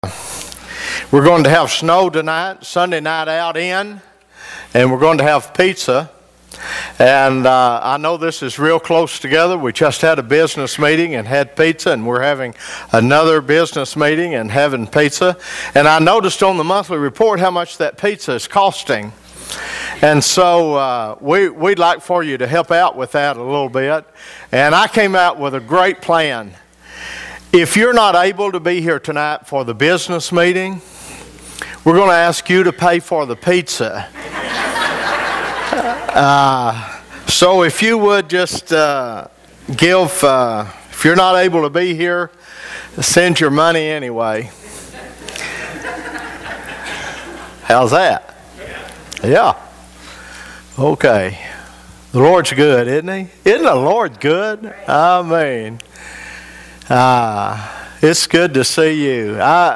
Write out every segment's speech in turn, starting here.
We're going to have snow tonight, Sunday night out in, and we're going to have pizza. And I know this is real close together. We just had a business meeting and had pizza, and we're having another business meeting and having pizza. And I noticed on the monthly report how much that pizza is costing. And so we'd like for you to help out with that a little bit. And I came out with a great plan. If you're not able to be here tonight for the business meeting, we're going to ask you to pay for the pizza. So if you would just give, if you're not able to be here, send your money anyway. How's that? Yeah. Okay. The Lord's good, isn't He? Isn't the Lord good? I mean, it's good to see you.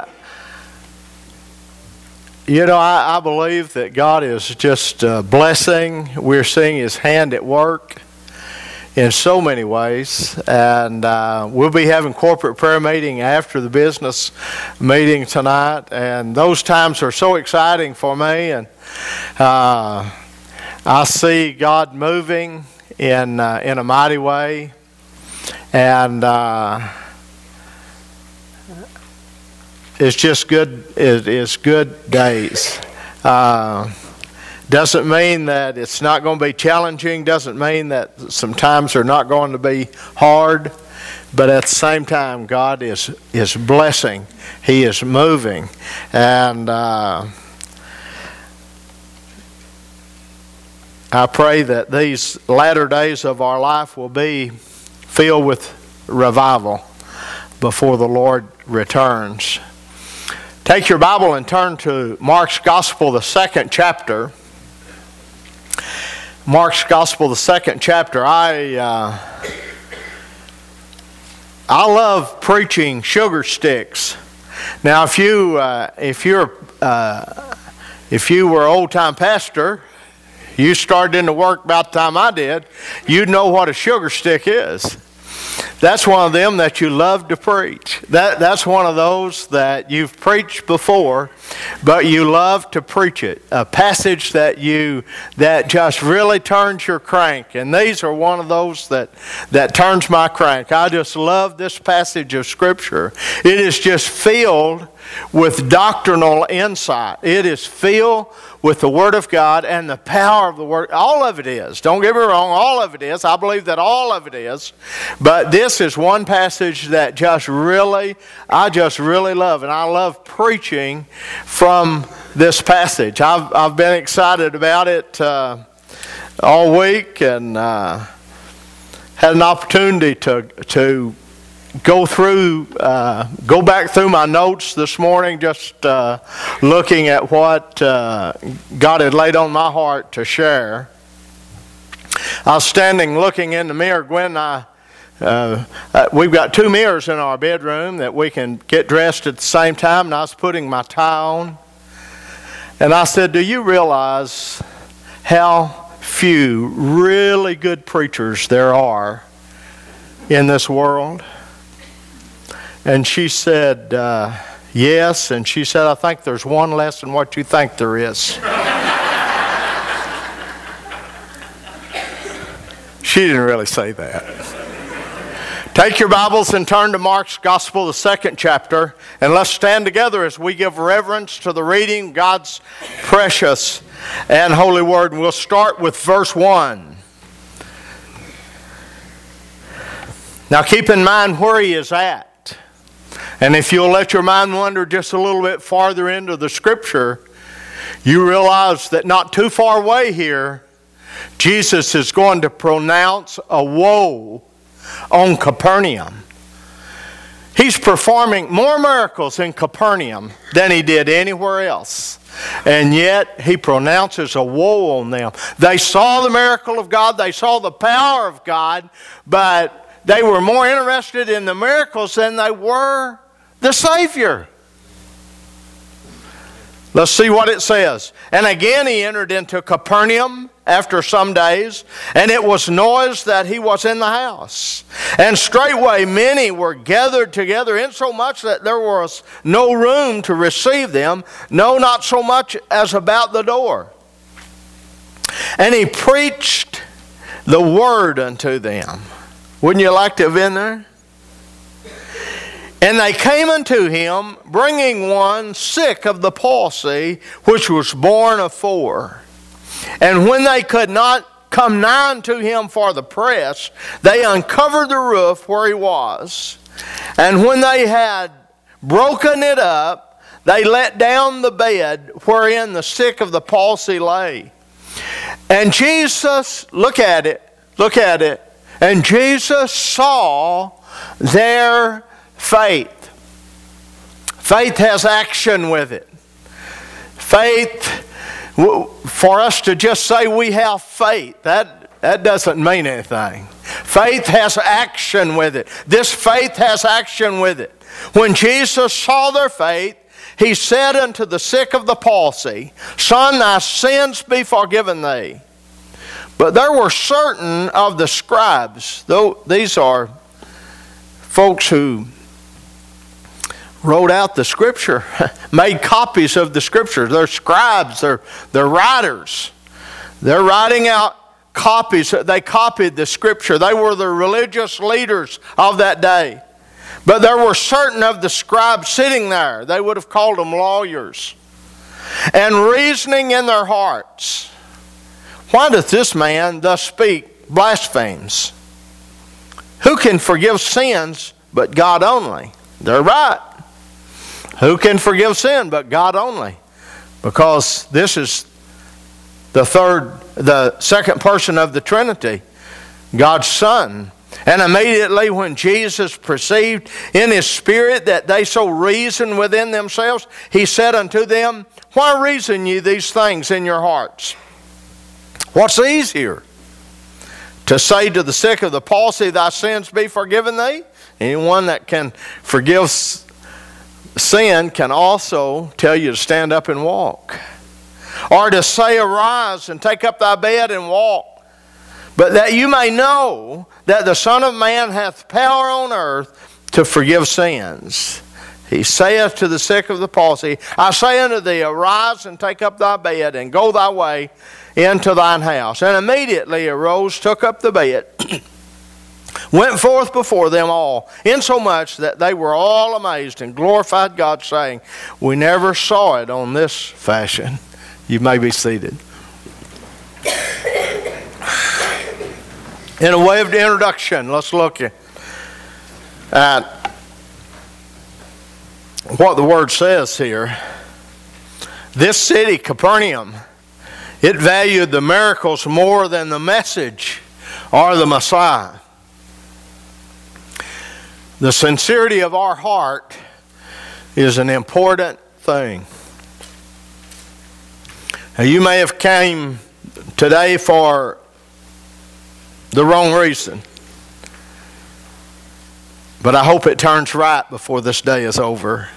I believe that God is just blessing. We're seeing His hand at work in so many ways. And we'll be having corporate prayer meeting after the business meeting tonight. And those times are so exciting for me. And I see God moving in a mighty way. And it's just good. It is good days. Doesn't mean that it's not going to be challenging. Doesn't mean that some times are not going to be hard. But at the same time, God is blessing. He is moving. And I pray that these latter days of our life will be filled with revival before the Lord returns. Take your Bible and turn to Mark's Gospel, the 2nd chapter. Mark's Gospel, the 2nd chapter. I love preaching sugar sticks. Now, if you were an old-time pastor, you started into work about the time I did, you'd know what a sugar stick is. That's one of them that you love to preach. That's one of those that you've preached before, but you love to preach it. A passage that just really turns your crank. And these are one of those that turns my crank. I just love this passage of Scripture. It is just filled with doctrinal insight. It is filled with the Word of God and the power of the Word. All of it is. Don't get me wrong, all of it is. I believe that all of it is. But this is one passage that I just really love. And I love preaching from this passage. I've been excited about it all week and had an opportunity to go back through my notes this morning, just looking at what God had laid on my heart to share. I was standing looking in the mirror. Gwen and I, we've got 2 mirrors in our bedroom that we can get dressed at the same time, and I was putting my tie on. And I said, do you realize how few really good preachers there are in this world? And she said, yes. And she said, I think there's one less than what you think there is. She didn't really say that. Take your Bibles and turn to Mark's Gospel, the 2nd chapter, and let's stand together as we give reverence to the reading of God's precious and holy word. And we'll start with verse 1. Now keep in mind where he is at. And if you'll let your mind wander just a little bit farther into the Scripture, you realize that not too far away here, Jesus is going to pronounce a woe on Capernaum. He's performing more miracles in Capernaum than he did anywhere else. And yet, he pronounces a woe on them. They saw the miracle of God, they saw the power of God, but they were more interested in the miracles than they were the Savior. Let's see what it says. And again he entered into Capernaum, after some days, and it was noised that he was in the house. And straightway many were gathered together, insomuch that there was no room to receive them, no, not so much as about the door. And he preached the word unto them. Wouldn't you like to have been there? And they came unto him, bringing one sick of the palsy, which was born of 4. And when they could not come nigh unto him for the press, they uncovered the roof where he was. And when they had broken it up, they let down the bed wherein the sick of the palsy lay. And Jesus, look at it, and Jesus saw their faith. Faith has action with it. Faith, for us to just say we have faith, that doesn't mean anything. Faith has action with it. This faith has action with it. When Jesus saw their faith, he said unto the sick of the palsy, Son, thy sins be forgiven thee. But there were certain of the scribes, though these are folks who wrote out the Scripture, made copies of the Scripture. They're scribes, they're writers. They're writing out copies. They copied the Scripture. They were the religious leaders of that day. But there were certain of the scribes sitting there. They would have called them lawyers. And reasoning in their hearts, why doth this man thus speak blasphemies? Who can forgive sins but God only? They're right. Who can forgive sin but God only? Because this is the second person of the Trinity, God's Son. And immediately when Jesus perceived in his spirit that they so reasoned within themselves, he said unto them, Why reason ye these things in your hearts? What's easier? To say to the sick of the palsy, Thy sins be forgiven thee? Anyone that can forgive sin can also tell you to stand up and walk. Or to say, Arise and take up thy bed and walk. But that you may know that the Son of Man hath power on earth to forgive sins. He saith to the sick of the palsy, I say unto thee, Arise and take up thy bed and go thy way into thine house. And immediately arose, took up the bed, went forth before them all, insomuch that they were all amazed and glorified God, saying, We never saw it on this fashion. You may be seated. In a way of introduction, let's look at what the Word says here. This city, Capernaum, it valued the miracles more than the message or the Messiah. The sincerity of our heart is an important thing. Now, you may have came today for the wrong reason, but I hope it turns right before this day is over.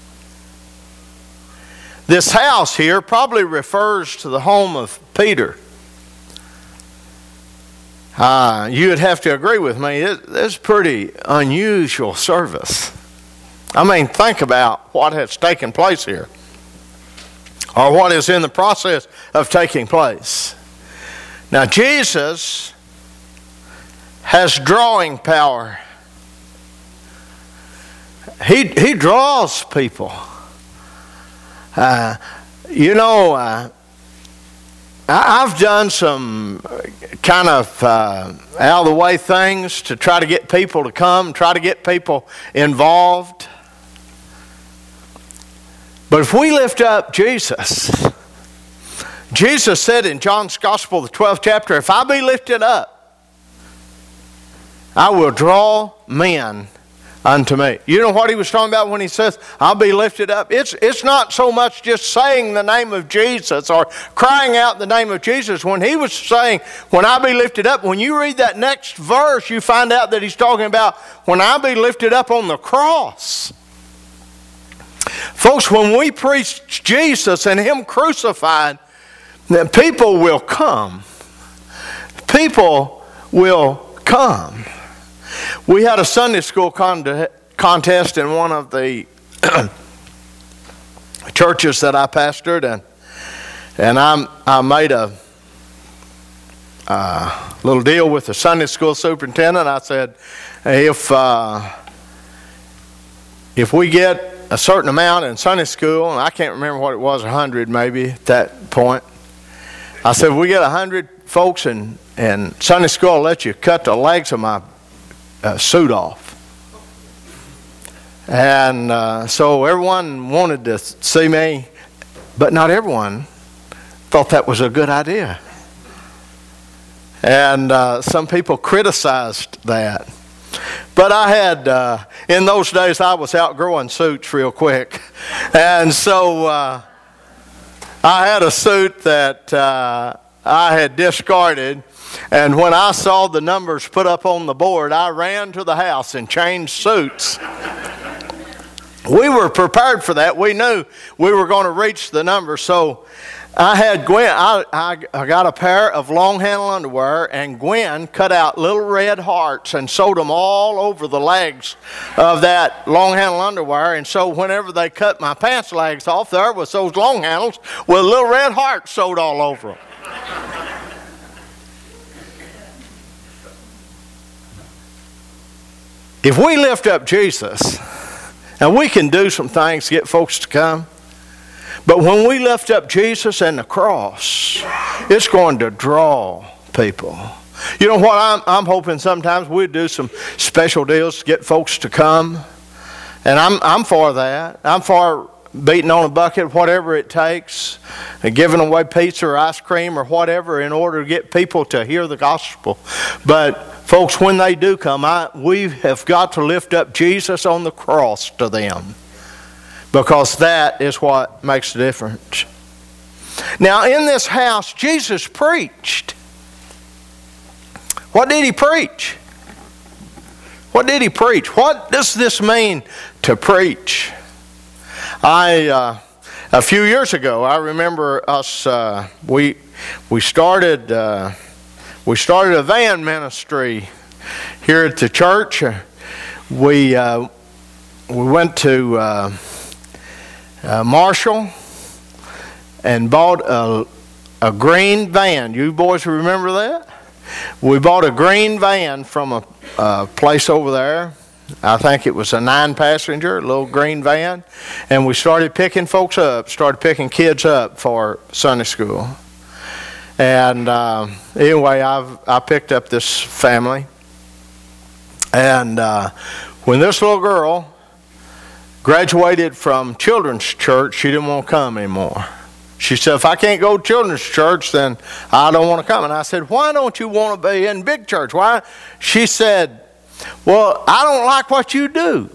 This house here probably refers to the home of Peter. You would have to agree with me, it's pretty unusual service. I mean, think about what has taken place here, or what is in the process of taking place. Now, Jesus has drawing power. He draws people. I've done some kind of out of the way things to try to get people to come, try to get people involved. But if we lift up Jesus, Jesus said in John's Gospel, the 12th chapter, if I be lifted up, I will draw men unto me. You know what he was talking about when he says, I'll be lifted up? It's not so much just saying the name of Jesus or crying out the name of Jesus. When he was saying, when I be lifted up, when you read that next verse, you find out that he's talking about when I be lifted up on the cross. Folks, when we preach Jesus and him crucified, then people will come. people will come. We had a Sunday school contest in one of the churches that I pastored, and I made a little deal with the Sunday school superintendent. I said, if we get a certain amount in Sunday school, and I can't remember what it was, 100 maybe at that point. I said, if we get 100 folks in Sunday school, I'll let you cut the legs of my suit off. And so everyone wanted to see me, but not everyone thought that was a good idea. And some people criticized that. But I had, in those days, I was outgrowing suits real quick. And so I had a suit that I had discarded. And when I saw the numbers put up on the board, I ran to the house and changed suits. We were prepared for that. We knew we were going to reach the number. So I had Gwen, I got a pair of long handle underwear, and Gwen cut out little red hearts and sewed them all over the legs of that long handle underwear. And so whenever they cut my pants legs off, there was those long handles with little red hearts sewed all over them. If we lift up Jesus, and we can do some things to get folks to come, but when we lift up Jesus and the cross, it's going to draw people. You know what, I'm hoping sometimes we do some special deals to get folks to come. And I'm for that. I'm for beating on a bucket, whatever it takes, and giving away pizza or ice cream or whatever in order to get people to hear the gospel. But folks, when they do come, we have got to lift up Jesus on the cross to them, because that is what makes the difference. Now, in this house, Jesus preached. What did he preach? What did he preach? What does this mean to preach? A few years ago, I remember us. We started a van ministry here at the church. We went to Marshall and bought a green van. You boys remember that? We bought a green van from a place over there. I think it was a 9-passenger, little green van. And we started picking folks up, started picking kids up for Sunday school. And anyway, I picked up this family. And when this little girl graduated from children's church, she didn't want to come anymore. She said, if I can't go to children's church, then I don't want to come. And I said, why don't you want to be in big church? Why? She said, well, I don't like what you do.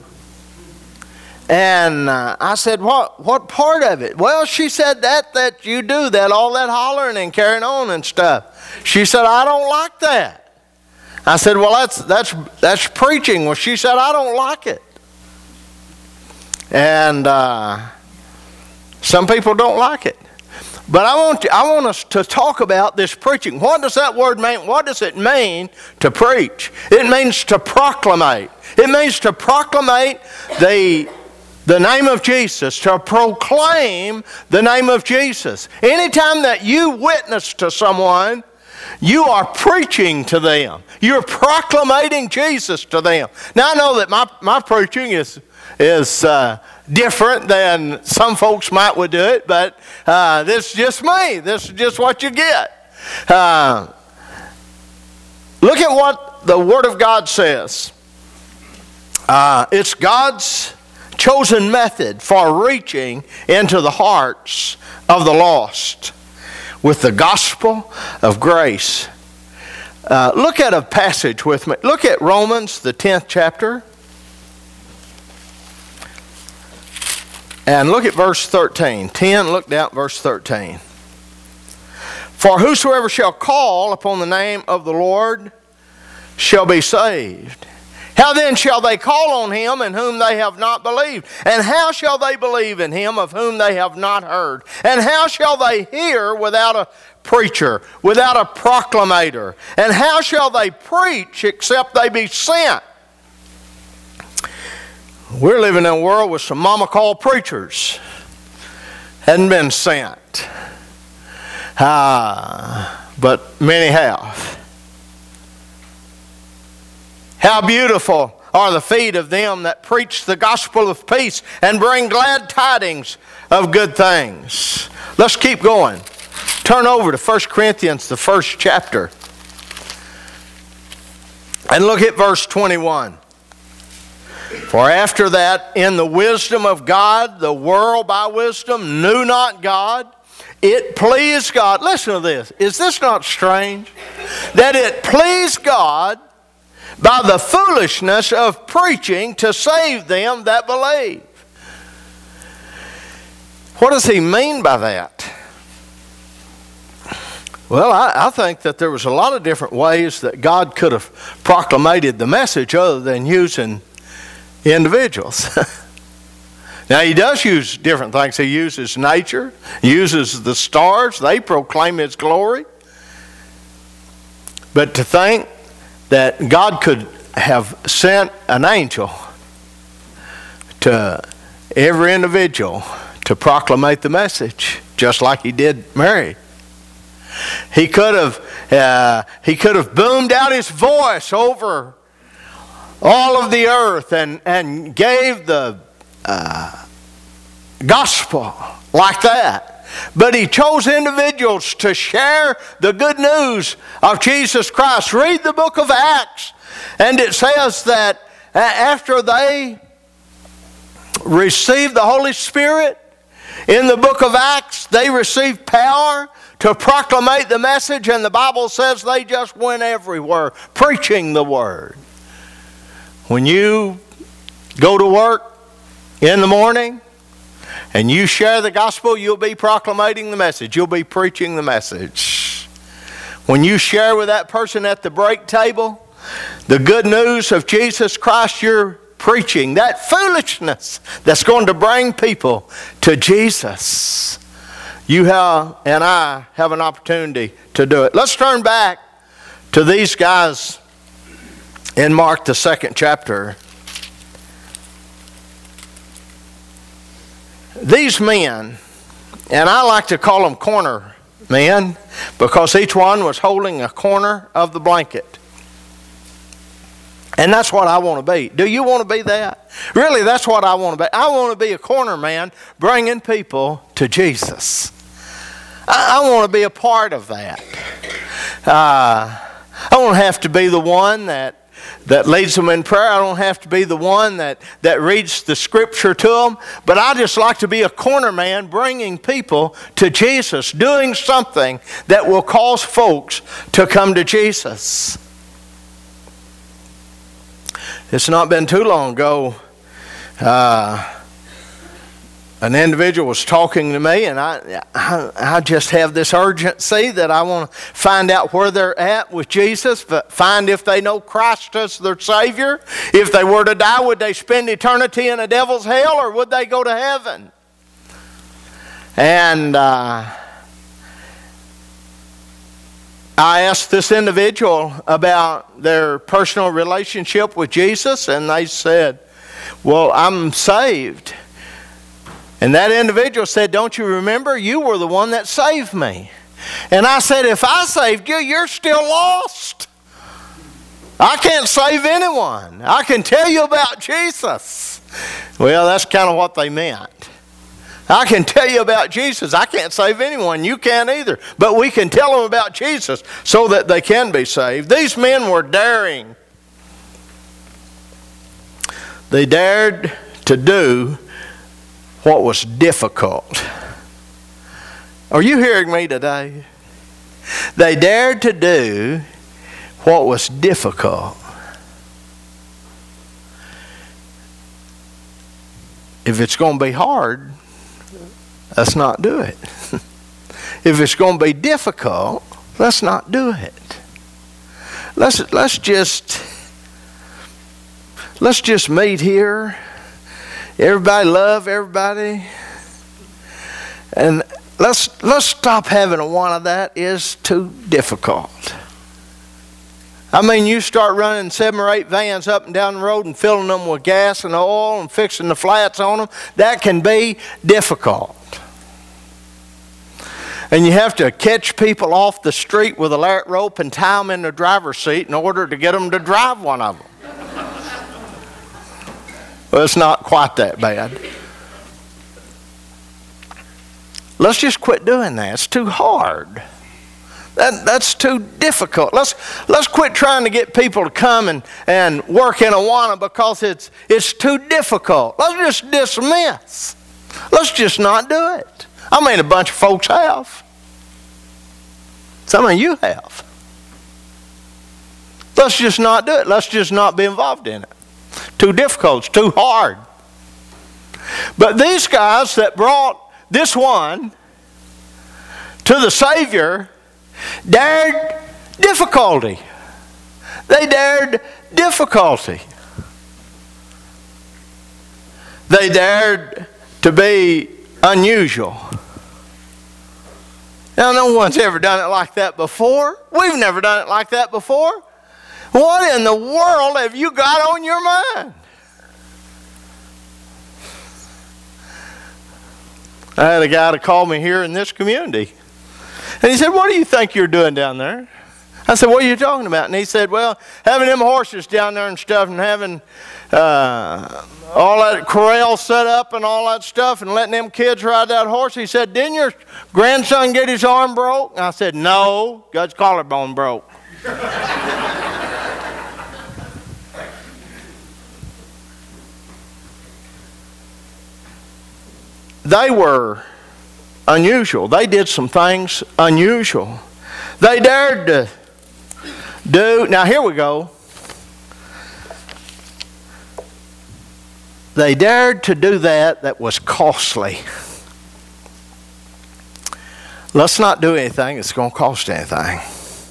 And I said, what part of it? Well, she said that you do, that all that hollering and carrying on and stuff. She said, I don't like that. I said, well, that's preaching. Well, she said, I don't like it. And some people don't like it. But I want us to talk about this preaching. What does that word mean? What does it mean to preach? It means to proclamate. It means to proclamate the name of Jesus, to proclaim the name of Jesus. Anytime that you witness to someone, you are preaching to them. You're proclamating Jesus to them. Now, I know that my preaching is different than some folks would do it, but this is just me. This is just what you get. Look at what the Word of God says. It's God's chosen method for reaching into the hearts of the lost with the gospel of grace. Look at a passage with me. Look at Romans, the 10th chapter. And look at verse 13. 10, look down at verse 13. For whosoever shall call upon the name of the Lord shall be saved. How then shall they call on him in whom they have not believed? And how shall they believe in him of whom they have not heard? And how shall they hear without a preacher, without a proclamator? And how shall they preach except they be sent? We're living in a world with some mama called preachers. Hadn't been sent. But many have. How beautiful are the feet of them that preach the gospel of peace and bring glad tidings of good things. Let's keep going. Turn over to 1 Corinthians, the first chapter. And look at verse 21. For after that, in the wisdom of God, the world by wisdom knew not God. It pleased God. Listen to this. Is this not strange? That it pleased God by the foolishness of preaching to save them that believe. What does he mean by that? Well, I think that there was a lot of different ways that God could have proclamated the message other than using individuals. Now, he does use different things. He uses nature, uses the stars. They proclaim his glory. But to think that God could have sent an angel to every individual to proclamate the message, just like he did Mary. He could have boomed out his voice over all of the earth and gave the gospel like that. But he chose individuals to share the good news of Jesus Christ. Read the book of Acts, and it says that after they received the Holy Spirit, in the book of Acts, they received power to proclamate the message, and the Bible says they just went everywhere preaching the word. When you go to work in the morning, and you share the gospel, you'll be proclamating the message. You'll be preaching the message. When you share with that person at the break table the good news of Jesus Christ, you're preaching that foolishness that's going to bring people to Jesus. You and I have an opportunity to do it. Let's turn back to these guys in Mark, the 2nd chapter. These men, and I like to call them corner men, because each one was holding a corner of the blanket. And that's what I want to be. Do you want to be that? Really, that's what I want to be. I want to be a corner man bringing people to Jesus. I want to be a part of that. I don't have to be the one that leads them in prayer. I don't have to be the one that reads the scripture to them. But I just like to be a corner man bringing people to Jesus, doing something that will cause folks to come to Jesus. It's not been too long ago, an individual was talking to me, and I just have this urgency that I want to find out where they're at with Jesus, but find if they know Christ as their Savior. If they were to die, would they spend eternity in a devil's hell, or would they go to heaven? And I asked this individual about their personal relationship with Jesus, and they said, well, I'm saved. And that individual said, don't you remember? You were the one that saved me. And I said, if I saved you, you're still lost. I can't save anyone. I can tell you about Jesus. Well, that's kind of what they meant. I can tell you about Jesus. I can't save anyone. You can't either. But we can tell them about Jesus so that they can be saved. These men were daring. They dared to do what was difficult. Are you hearing me today? They dared to do what was difficult. If it's going to be hard, let's not do it. If it's going to be difficult, let's not do it. Let's just let's just meet here. Everybody love everybody. And let's stop having a one of that. Is too difficult. I mean, you start running 7 or 8 vans up and down the road and filling them with gas and oil and fixing the flats on them. That can be difficult. And you have to catch people off the street with a lariat rope and tie them in the driver's seat in order to get them to drive one of them. Well, it's not quite that bad. Let's just quit doing that. It's too hard. That's too difficult. Let's quit trying to get people to come and work in Awana because it's too difficult. Let's just dismiss. Let's just not do it. I mean, a bunch of folks have. Some of you have. Let's just not do it. Let's just not be involved in it. Too difficult. It's too hard. But these guys that brought this one to the Savior dared difficulty. They dared difficulty. They dared to be unusual. Now, no one's ever done it like that before. We've never done it like that before. What in the world have you got on your mind? I had a guy to call me here in this community. And he said, what do you think you're doing down there? I said, what are you talking about? And he said, well, having them horses down there and stuff and having all that corral set up and all that stuff and letting them kids ride that horse. He said, didn't your grandson get his arm broke? And I said, no, got his collarbone broke. They were unusual. They did some things unusual. They dared to do, now here we go. They dared to do that was costly. Let's not do anything that's going to cost anything.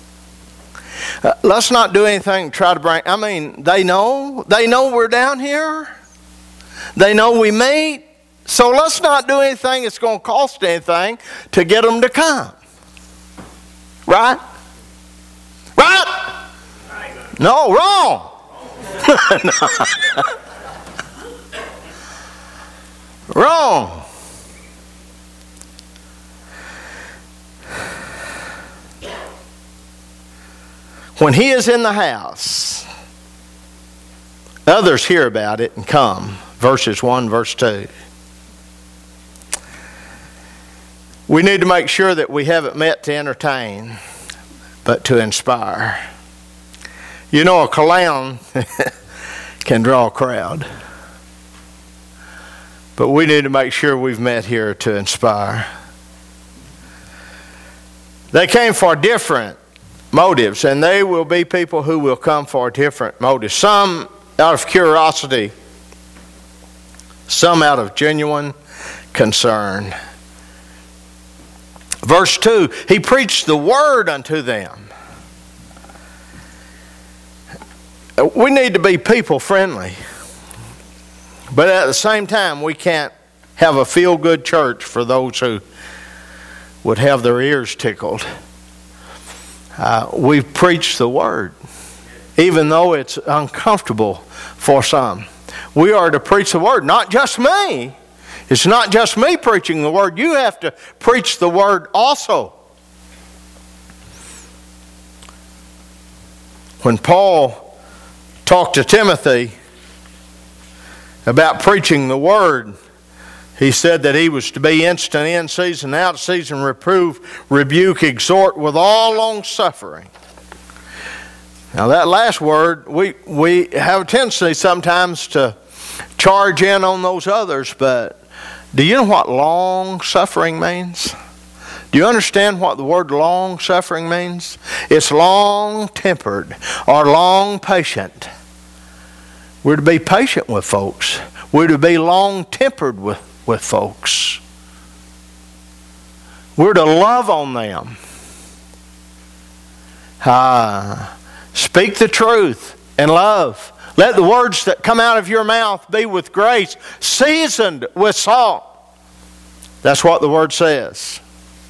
Let's not do anything to try to bring, they know we're down here. They know we meet. So let's not do anything that's going to cost anything to get them to come. Right? Right? No, wrong. Wrong. When he is in the house, others hear about it and come. Verses 1, verse 2. We need to make sure that we haven't met to entertain, but to inspire. You know, a clown can draw a crowd. But we need to make sure we've met here to inspire. They came for different motives, and they will be people who will come for different motives. Some out of curiosity, some out of genuine concern. Verse 2, he preached the word unto them. We need to be people friendly. But at the same time, we can't have a feel-good church for those who would have their ears tickled. We preach the word, even though it's uncomfortable for some. We are to preach the word, not just me. It's not just me preaching the word. You have to preach the word also. When Paul talked to Timothy about preaching the word, he said that he was to be instant in season, out of season, reprove, rebuke, exhort with all long suffering. Now that last word, we have a tendency sometimes to charge in on those others, but do you know what long suffering means? Do you understand what the word long suffering means? It's long tempered or long patient. We're to be patient with folks. We're to be long tempered with folks. We're to love on them. Speak the truth in love. Let the words that come out of your mouth be with grace, seasoned with salt. That's what the Word says.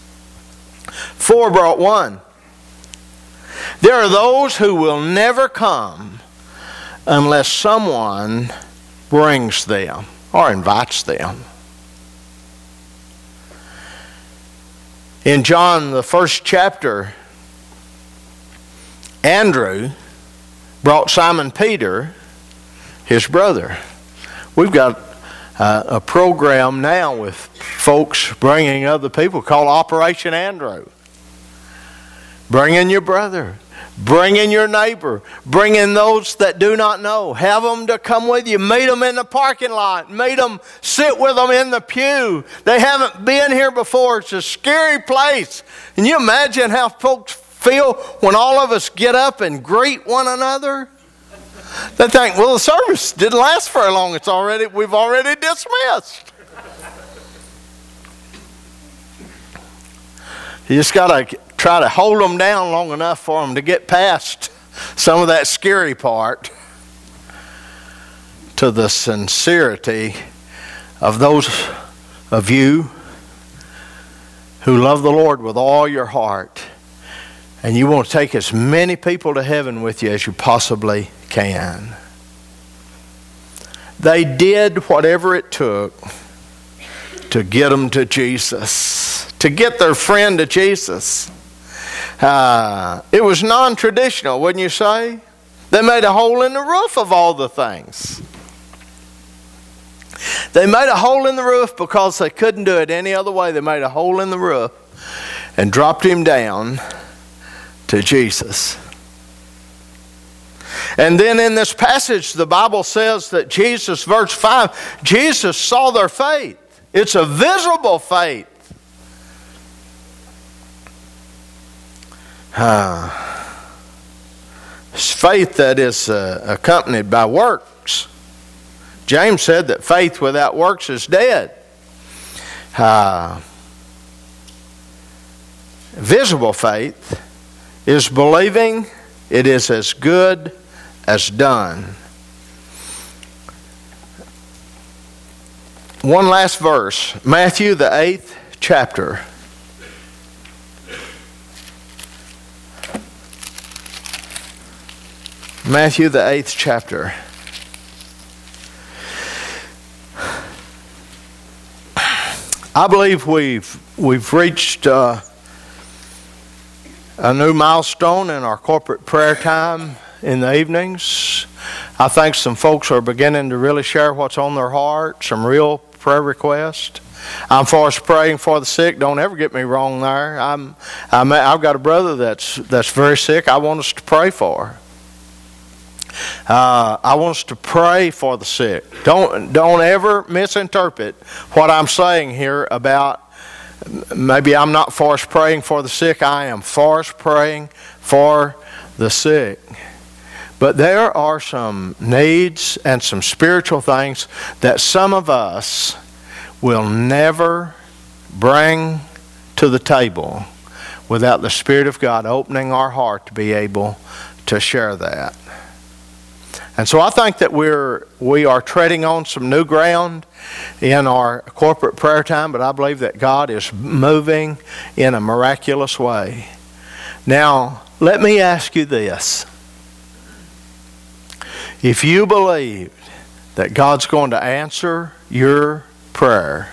4 brought 1. There are those who will never come unless someone brings them or invites them. In John, the 1st chapter, Andrew brought Simon Peter, his brother. We've got a program now with folks bringing other people called Operation Andrew. Bring in your brother. Bring in your neighbor. Bring in those that do not know. Have them to come with you. Meet them in the parking lot. Meet them, sit with them in the pew. They haven't been here before. It's a scary place. Can you imagine how folks feel when all of us get up and greet one another? They think, well, the service didn't last very long. We've already dismissed. You just got to try to hold them down long enough for them to get past some of that scary part to the sincerity of those of you who love the Lord with all your heart. And you want to take as many people to heaven with you as you possibly can. They did whatever it took to get them to Jesus, to get their friend to Jesus. It was non-traditional, wouldn't you say? They made a hole in the roof of all the things. They made a hole in the roof because they couldn't do it any other way. They made a hole in the roof and dropped him down to Jesus. And then in this passage, the Bible says that Jesus, verse 5, Jesus saw their faith. It's a visible faith. It's faith that is accompanied by works. James said that faith without works is dead. Visible faith is believing it is as good as done. One last verse, Matthew the 8th chapter. Matthew the 8th chapter. I believe we've reached a new milestone in our corporate prayer time in the evenings. I think some folks are beginning to really share what's on their heart, some real prayer requests. I'm for us praying for the sick. Don't ever get me wrong there. I've got a brother that's very sick. I want us to pray for. I want us to pray for the sick. Don't ever misinterpret what I'm saying here about maybe I'm not for us praying for the sick. I am for us praying for the sick. But there are some needs and some spiritual things that some of us will never bring to the table without the Spirit of God opening our heart to be able to share that. And so I think that we are treading on some new ground in our corporate prayer time, but I believe that God is moving in a miraculous way. Now, let me ask you this. If you believe that God's going to answer your prayer,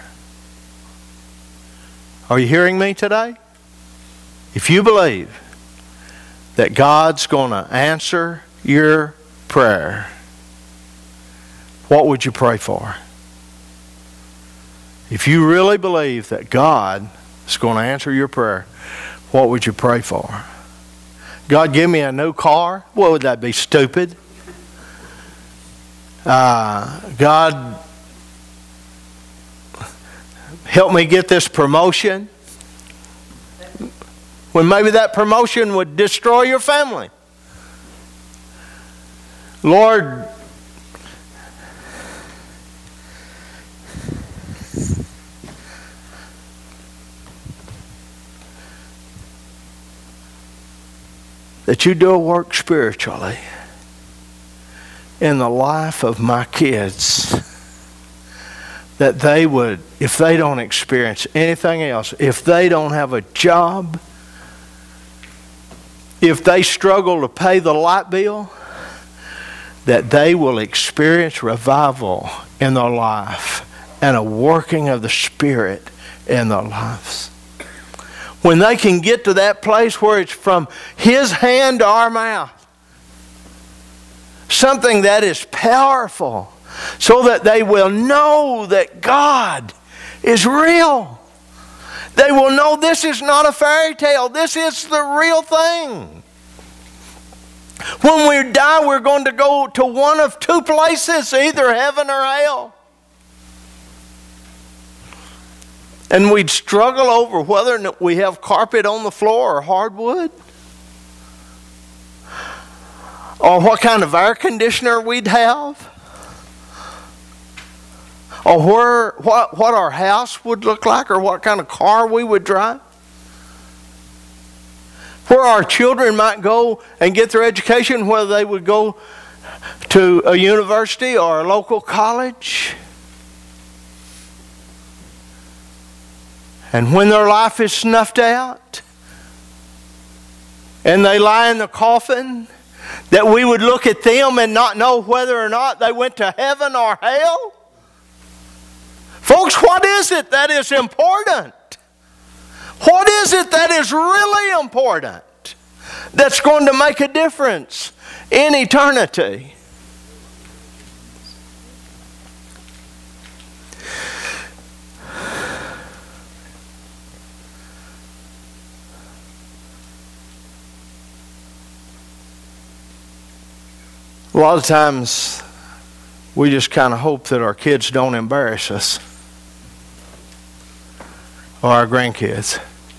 are you hearing me today? If you believe that God's going to answer your prayer, what would you pray for? If you really believe that God is going to answer your prayer, what would you pray for? God, give me a new car? What would that be? Stupid. God, help me get this promotion. When maybe that promotion would destroy your family. Lord, that you do a work spiritually in the life of my kids that they would, if they don't experience anything else, if they don't have a job, if they struggle to pay the light bill, that they will experience revival in their life and a working of the Spirit in their lives. When they can get to that place where it's from His hand to our mouth, something that is powerful, so that they will know that God is real. They will know this is not a fairy tale. This is the real thing. When we die, we're going to go to one of two places, either heaven or hell. And we'd struggle over whether we have carpet on the floor or hardwood, or what kind of air conditioner we'd have, or what our house would look like, or what kind of car we would drive. Where our children might go and get their education, whether they would go to a university or a local college. And when their life is snuffed out and they lie in the coffin, that we would look at them and not know whether or not they went to heaven or hell. Folks, what is it that is important? What is it that is really important that's going to make a difference in eternity? A lot of times we just kind of hope that our kids don't embarrass us, or our grandkids,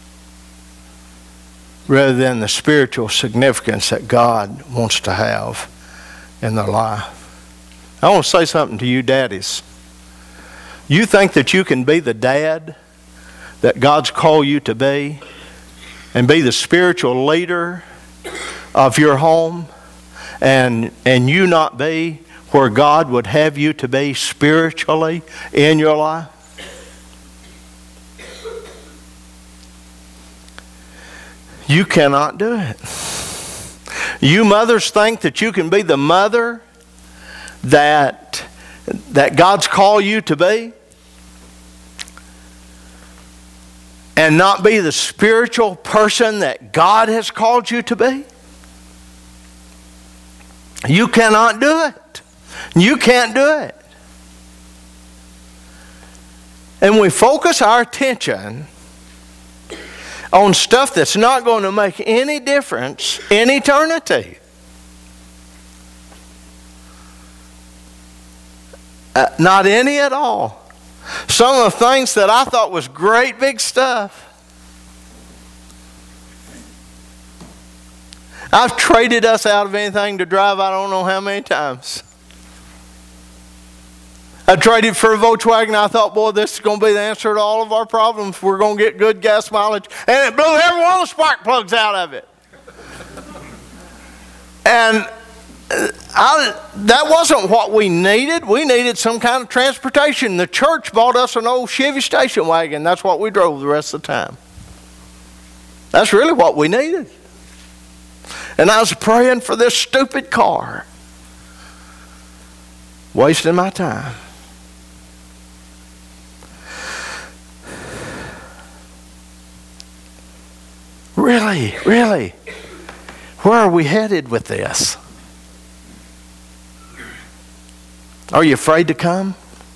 rather than the spiritual significance that God wants to have in their life. I want to say something to you daddies. You think that you can be the dad that God's called you to be and be the spiritual leader of your home, and you not be where God would have you to be spiritually in your life? You cannot do it. You mothers think that you can be the mother that God's called you to be and not be the spiritual person that God has called you to be. You cannot do it. You can't do it. And we focus our attention on stuff that's not going to make any difference in eternity. Not any at all. Some of the things that I thought was great big stuff, I've traded us out of anything to drive I don't know how many times. I traded for a Volkswagen. I thought, boy, this is going to be the answer to all of our problems. We're going to get good gas mileage. And it blew every one of the spark plugs out of it. And that wasn't what we needed. We needed some kind of transportation. The church bought us an old Chevy station wagon. That's what we drove the rest of the time. That's really what we needed. And I was praying for this stupid car. Wasting my time. Really? Where are we headed with this? Are you afraid to come?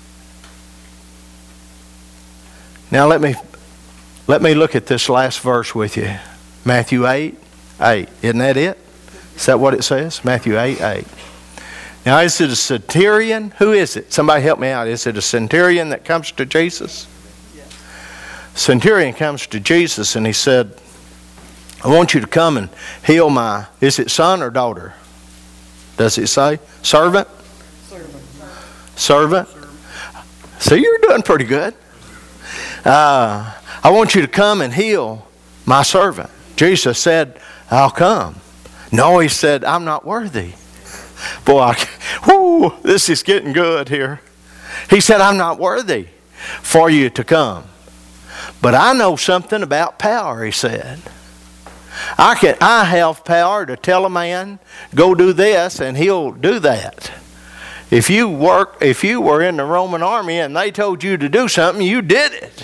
Now let me look at this last verse with you. Matthew 8:8. Isn't that it? Is that what it says? Matthew 8:8. Now is it a centurion? Who is it? Somebody help me out. Is it a centurion that comes to Jesus? Yes. Centurion comes to Jesus and he said, I want you to come and heal my, is it son or daughter? Does it say? Servant? Servant. So you're doing pretty good. I want you to come and heal my servant. Jesus said, I'll come. No, he said, I'm not worthy Boy, this is getting good here. He said, I'm not worthy for you to come. But I know something about power, he said. I have power to tell a man, go do this, and he'll do that. If you were in the Roman army and they told you to do something, you did it.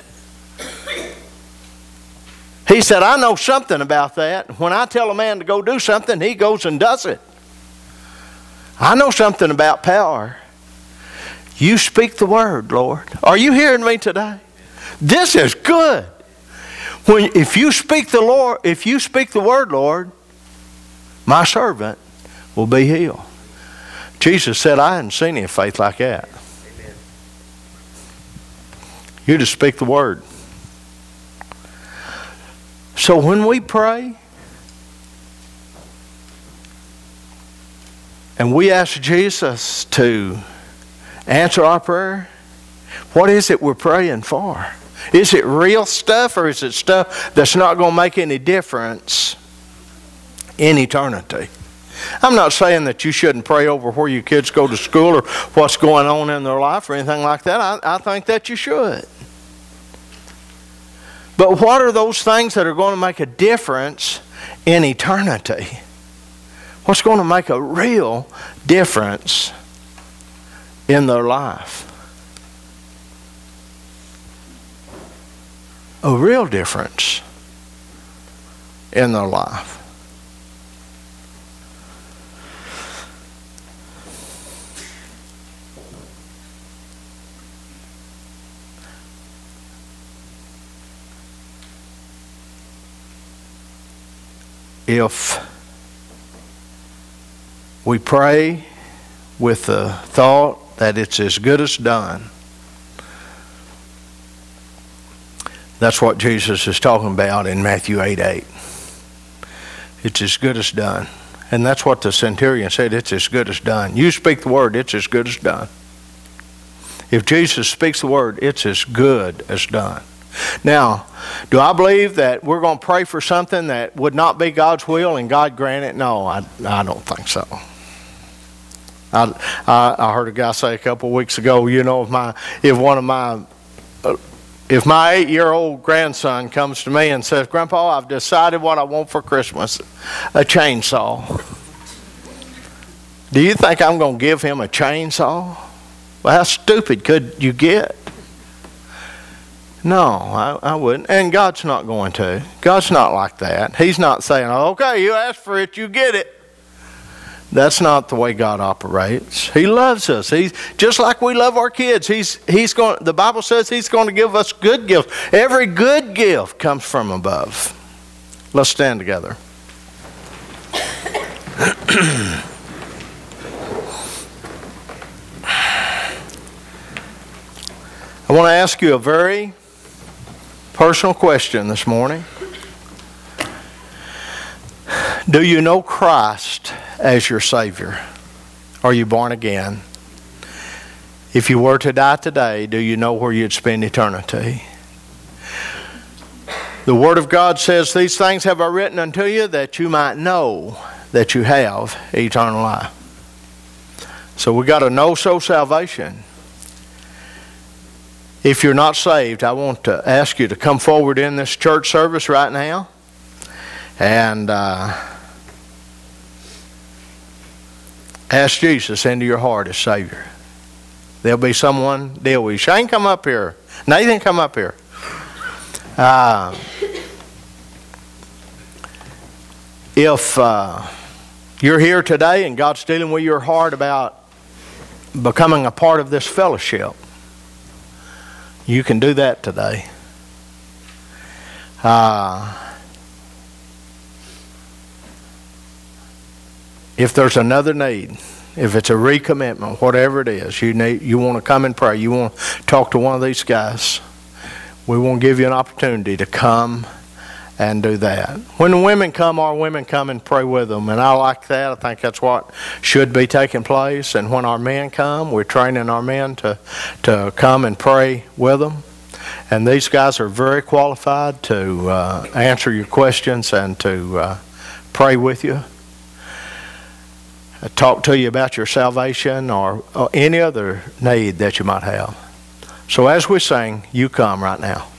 He said, I know something about that. When I tell a man to go do something, he goes and does it. I know something about power. You speak the word, Lord. Are you hearing me today? This is good. If you speak the word, Lord, my servant will be healed. Jesus said, I hadn't seen any faith like that. Amen. You just speak the word. So when we pray and we ask Jesus to answer our prayer, what is it we're praying for? Is it real stuff, or is it stuff that's not going to make any difference in eternity? I'm not saying that you shouldn't pray over where your kids go to school or what's going on in their life or anything like that. I think that you should. But what are those things that are going to make a difference in eternity? What's going to make a real difference in their life? A real difference in their life. If we pray with the thought that it's as good as done, that's what Jesus is talking about in Matthew 8:8. It's as good as done. And that's what the centurion said, it's as good as done. You speak the word, it's as good as done. If Jesus speaks the word, it's as good as done. Now, do I believe that we're going to pray for something that would not be God's will and God grant it? No, I don't think so. I heard a guy say a couple of weeks ago, you know, if my 8-year-old grandson comes to me and says, Grandpa, I've decided what I want for Christmas, a chainsaw. Do you think I'm going to give him a chainsaw? Well, how stupid could you get? No, I wouldn't. And God's not going to. God's not like that. He's not saying, okay, you asked for it, you get it. That's not the way God operates. He loves us. He's just like we love our kids. The Bible says He's going to give us good gifts. Every good gift comes from above. Let's stand together. I want to ask you a very personal question this morning. Do you know Christ as your Savior? Are you born again? If you were to die today, do you know where you'd spend eternity? The Word of God says, these things have I written unto you that you might know that you have eternal life. So we got to know so salvation. If you're not saved, I want to ask you to come forward in this church service right now and ask Jesus into your heart as Savior. There'll be someone deal with you. Shane, come up here. Nathan, come up here. If you're here today and God's dealing with your heart about becoming a part of this fellowship, you can do that today. If there's another need, if it's a recommitment, whatever it is, you want to come and pray, you want to talk to one of these guys, we want to give you an opportunity to come and do that. When the women come, our women come and pray with them, and I like that. I think that's what should be taking place. And when our men come, we're training our men to come and pray with them. And these guys are very qualified to answer your questions and to pray with you. talk to you about your salvation or any other need that you might have. So as we sing, you come right now.